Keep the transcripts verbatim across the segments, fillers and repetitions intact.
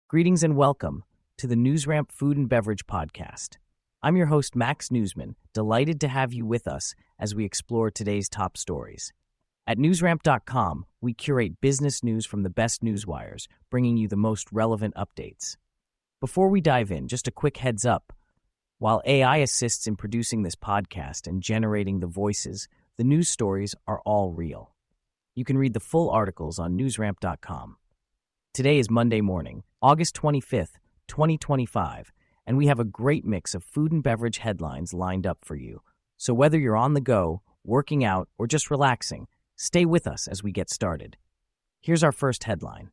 Greetings and welcome to the NewsRamp Food and Beverage Podcast. I'm your host, Max Newsman, delighted to have you with us as we explore today's top stories. At newsramp dot com, we curate business news from the best newswires, bringing you the most relevant updates. Before we dive in, just a quick heads up. While A I assists in producing this podcast and generating the voices, the news stories are all real. You can read the full articles on newsramp dot com. Today is Monday morning, August twenty-fifth, twenty twenty-five, and we have a great mix of food and beverage headlines lined up for you. So whether you're on the go, working out, or just relaxing, stay with us as we get started. Here's our first headline.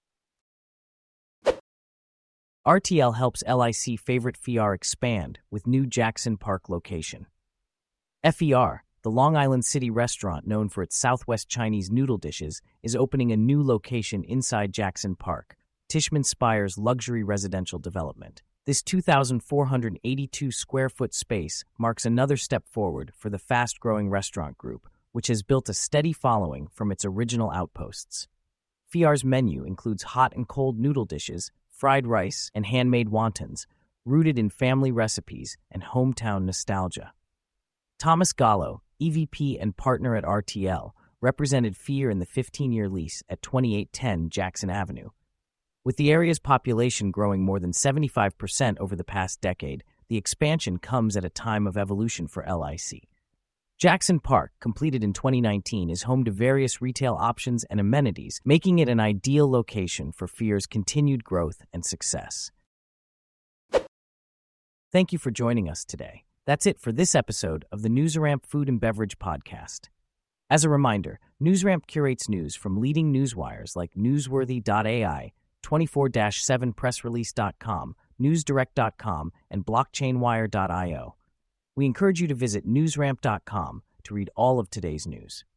R T L helps L I C favorite F E R expand with new Jackson Park location. F E R, the Long Island City restaurant known for its Southwest Chinese noodle dishes, is opening a new location inside Jackson Park, Tishman Spire's luxury residential development. This two thousand four hundred eighty-two square foot space marks another step forward for the fast-growing restaurant group, which has built a steady following from its original outposts. F E R's menu includes hot and cold noodle dishes, fried rice, and handmade wontons, rooted in family recipes and hometown nostalgia. Thomas Gallo, E V P and partner at R T L, represented F E R in the fifteen-year lease at twenty-eight ten Jackson Avenue. With the area's population growing more than seventy-five percent over the past decade, the expansion comes at a time of evolution for L I C. Jackson Park, completed in twenty nineteen, is home to various retail options and amenities, making it an ideal location for F E R's continued growth and success. Thank you for joining us today. That's it for this episode of the NewsRamp Food and Beverage Podcast. As a reminder, NewsRamp curates news from leading newswires like newsworthy dot A I, twenty-four seven press release dot com, newsdirect dot com, and blockchain wire dot io. We encourage you to visit newsramp dot com to read all of today's news.